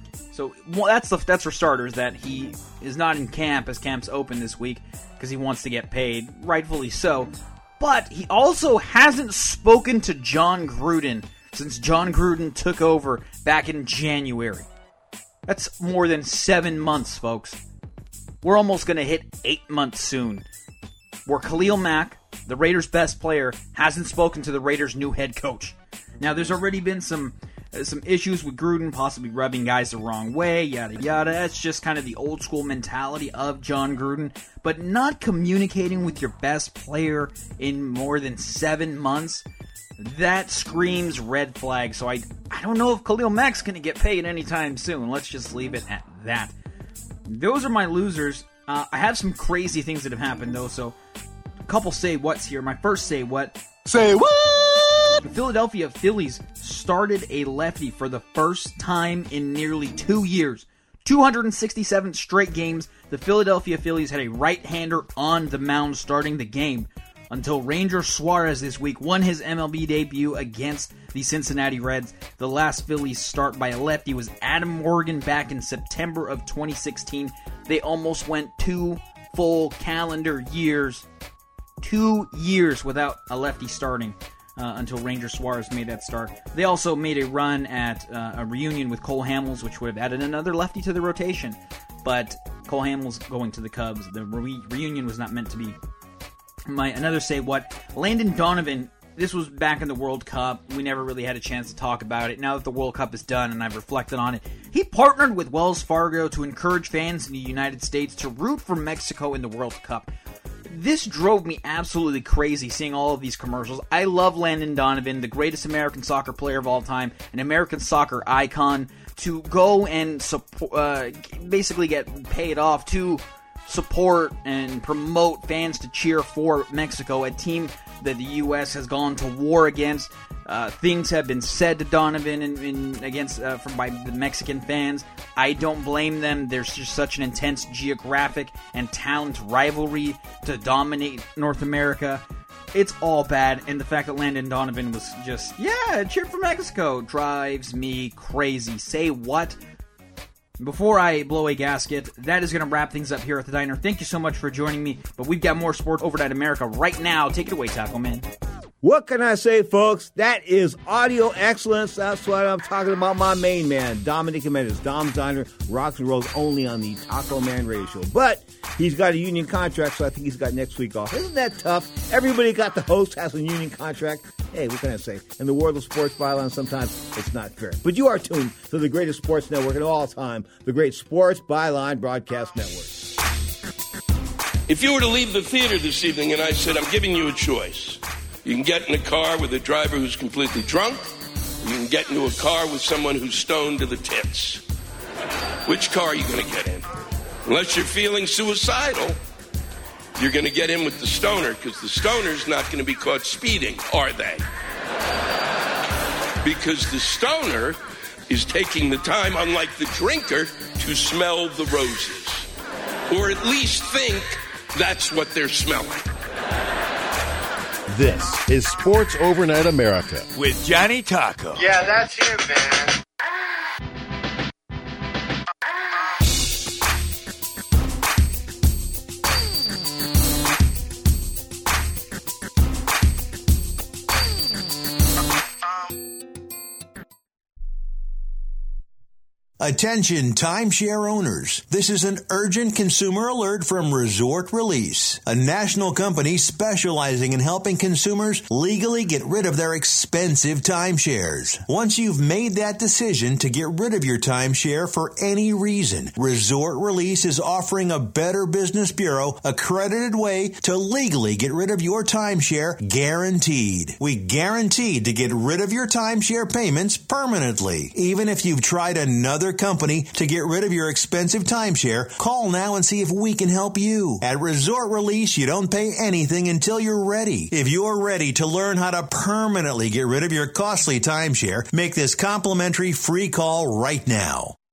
So well, that's the, that's for starters, that he is not in camp as camps open this week because he wants to get paid, rightfully so. But he also hasn't spoken to John Gruden since John Gruden took over back in January. That's more than seven months, folks. We're almost going to hit eight months soon, where Khalil Mack, the Raiders' best player, hasn't spoken to the Raiders' new head coach. Now, there's already been some uh, some issues with Gruden, possibly rubbing guys the wrong way, yada yada. That's just kind of the old school mentality of John Gruden. But not communicating with your best player in more than seven months, that screams red flag. So I, I don't know if Khalil Mack's going to get paid anytime soon. Let's just leave it at that. Those are my losers. Uh, I have some crazy things that have happened, though, so a couple say what's here. My first say what.
Say what?
The Philadelphia Phillies started a lefty for the first time in nearly two years. two hundred sixty-seven straight games, the Philadelphia Phillies had a right-hander on the mound starting the game, until Ranger Suarez this week won his M L B debut against the Cincinnati Reds. The last Phillies start by a lefty was Adam Morgan back in September of twenty sixteen. They almost went two full calendar years, two years without a lefty starting uh, until Ranger Suarez made that start. They also made a run at uh, a reunion with Cole Hamels, which would have added another lefty to the rotation. But Cole Hamels going to the Cubs. The re- reunion was not meant to be. My another say what, Landon Donovan, this was back in the World Cup. We never really had a chance to talk about it. Now that the World Cup is done and I've reflected on it, he partnered with Wells Fargo to encourage fans in the United States to root for Mexico in the World Cup. This drove me absolutely crazy, seeing all of these commercials. I love Landon Donovan, the greatest American soccer player of all time, an American soccer icon, to go and support, uh, basically get paid off to support and promote fans to cheer for Mexico, a team that the U S has gone to war against. Uh, things have been said to Donovan and, and against uh, from by the Mexican fans. I don't blame them. There's just such an intense geographic and talent rivalry to dominate North America. It's all bad, and the fact that Landon Donovan was just, yeah, cheer for Mexico, drives me crazy. Say what? Before I blow a gasket, that is going to wrap things up here at the Diner. Thank you so much for joining me, but we've got more Sports Overnight America right now. Take it away, Taco Man.
What can I say, folks? That is audio excellence. That's what I'm talking about. My main man, Dominic Jimenez. Dom's Diner rocks and rolls only on the Taco Man Radio Show. But he's got a union contract, so I think he's got next week off. Isn't that tough? Everybody got the host has a union contract. Hey, what can I say? In the world of sports byline, sometimes it's not fair. But you are tuned to the greatest sports network of all time, the great Sports Byline Broadcast Network.
If you were to leave the theater this evening and I said, I'm giving you a choice. You can get in a car with a driver who's completely drunk. Or you can get into a car with someone who's stoned to the tits. Which car are you going to get in? Unless you're feeling suicidal, you're going to get in with the stoner, because the stoner's not going to be caught speeding, are they? Because the stoner is taking the time, unlike the drinker, to smell the roses. Or at least think that's what they're smelling.
This is Sports Overnight America
with Johnny Taco.
Yeah, that's him, man.
Attention timeshare owners. This is an urgent consumer alert from Resort Release, a national company specializing in helping consumers legally get rid of their expensive timeshares. Once you've made that decision to get rid of your timeshare for any reason, Resort Release is offering a Better Business Bureau accredited way to legally get rid of your timeshare, guaranteed. We guaranteed to get rid of your timeshare payments permanently. Even if you've tried another company to get rid of your expensive timeshare, call now and see if we can help you. At Resort Release, you don't pay anything until you're ready. If you're ready to learn how to permanently get rid of your costly timeshare, make this complimentary free call right now.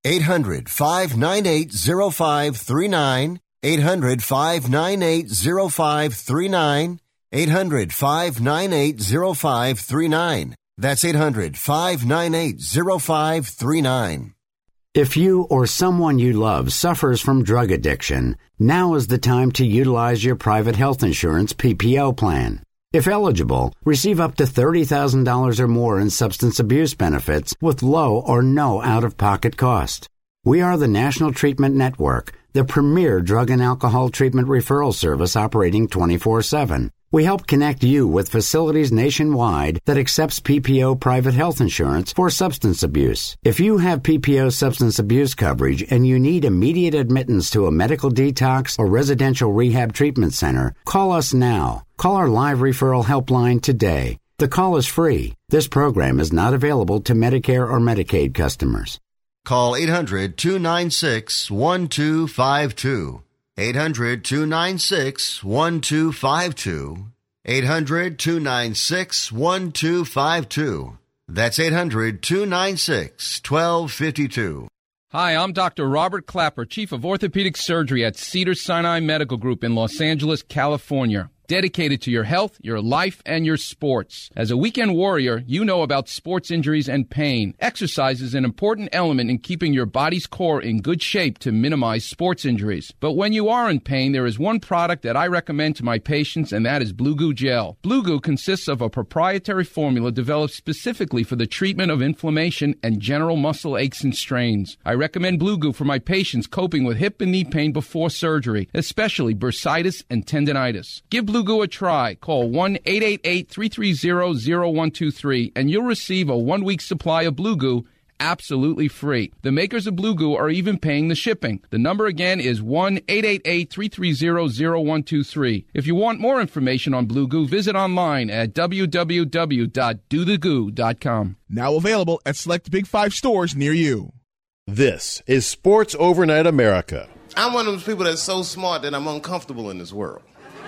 eight hundred, five nine eight, zero five three nine. eight hundred, five nine eight, zero five three nine. eight hundred, five nine eight, zero five three nine. That's eight hundred, five nine eight, zero five three nine.
If you or someone you love suffers from drug addiction, now is the time to utilize your private health insurance P P O plan. If eligible, receive up to thirty thousand dollars or more in substance abuse benefits with low or no out-of-pocket cost. We are the National Treatment Network, the premier drug and alcohol treatment referral service operating twenty-four seven. We help connect you with facilities nationwide that accepts P P O private health insurance for substance abuse. If you have P P O substance abuse coverage and you need immediate admittance to a medical detox or residential rehab treatment center, call us now. Call our live referral helpline today. The call is free. This program is not available to Medicare or Medicaid customers.
Call eight hundred, two nine six, one two five two. eight hundred, two nine six, one two five two. eight hundred, two nine six, one two five two. That's eight hundred, two nine six, one two five two.
Hi, I'm Doctor Robert Clapper, Chief of Orthopedic Surgery at Cedars-Sinai Medical Group in Los Angeles, California. Dedicated to your health, your life, and your sports. As a weekend warrior, you know about sports injuries and pain. Exercise is an important element in keeping your body's core in good shape to minimize sports injuries. But when you are in pain, there is one product that I recommend to my patients, and that is Blue Goo Gel. Blue Goo consists of a proprietary formula developed specifically for the treatment of inflammation and general muscle aches and strains. I recommend Blue Goo for my patients coping with hip and knee pain before surgery, especially bursitis and tendinitis. Give Blue Goo a try. Call one eight eight eight, three three zero, zero one two three and you'll receive a one-week supply of Blue Goo absolutely free. The makers of Blue Goo are even paying the shipping. The number again is one eight eight eight, three three zero, zero one two three. If you want more information on Blue Goo, visit online at w w w dot do the goo dot com.
Now available at select Big Five stores near you.
This is Sports Overnight America.
I'm one of those people that's so smart that I'm uncomfortable in this world.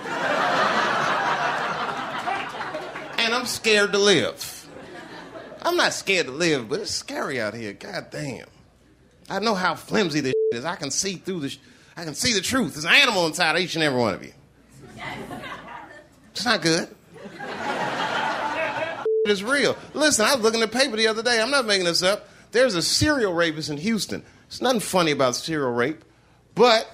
And I'm scared to live. I'm not scared to live, but it's scary out here. God damn. I know how flimsy this is. I can see through the. Sh- I can see the truth. There's an animal inside of each and every one of you. It's not good. It's real. Listen, I was looking at the paper the other day. I'm not making this up. There's a serial rapist in Houston. There's nothing funny about serial rape, but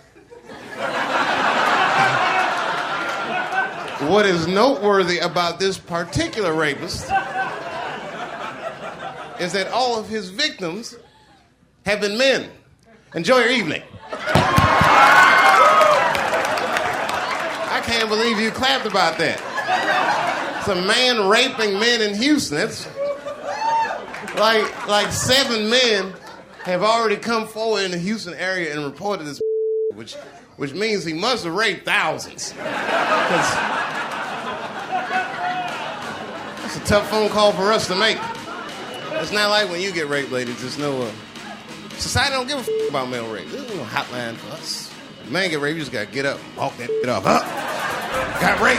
what is noteworthy about this particular rapist is that all of his victims have been men. Enjoy your evening. I can't believe you clapped about that. It's a man raping men in Houston. That's like, like seven men have already come forward in the Houston area and reported this, which, which means he must have raped thousands. It's a tough phone call for us to make. It's not like when you get raped, ladies. There's no uh, society don't give a f- about male rape. There's no hotline for us. If a man get raped, you just gotta get up, walk that shit off. Huh? Got raped.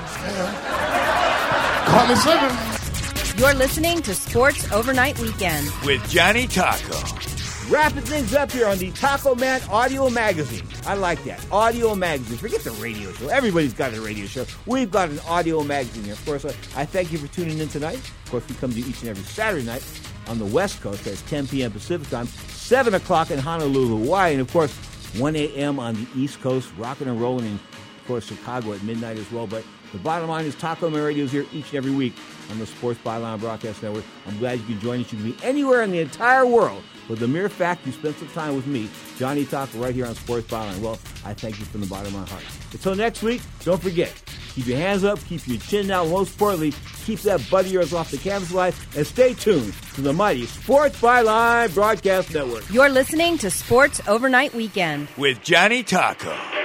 Yeah. Caught me slipping.
You're listening to Sports Overnight Weekend
with Johnny Taco.
Wrapping things up here on the Taco Man Audio Magazine. I like that. Audio Magazine. Forget the radio show. Everybody's got a radio show. We've got an audio magazine here. Of course, I thank you for tuning in tonight. Of course, we come to you each and every Saturday night on the West Coast. That's ten p.m. Pacific time, seven o'clock in Honolulu, Hawaii, and, of course, one a.m. on the East Coast, rocking and rolling in, of course, Chicago at midnight as well. But the bottom line is Taco Man Radio is here each and every week on the Sports Byline Broadcast Network. I'm glad you can join us. You can be anywhere in the entire world. But the mere fact you spent some time with me, Johnny Taco, right here on Sports Byline, well, I thank you from the bottom of my heart. Until next week, don't forget, keep your hands up, keep your chin down, most importantly, keep that butt of yours off the canvas life, and stay tuned to the mighty Sports Byline Broadcast Network.
You're listening to Sports Overnight Weekend
with Johnny Taco.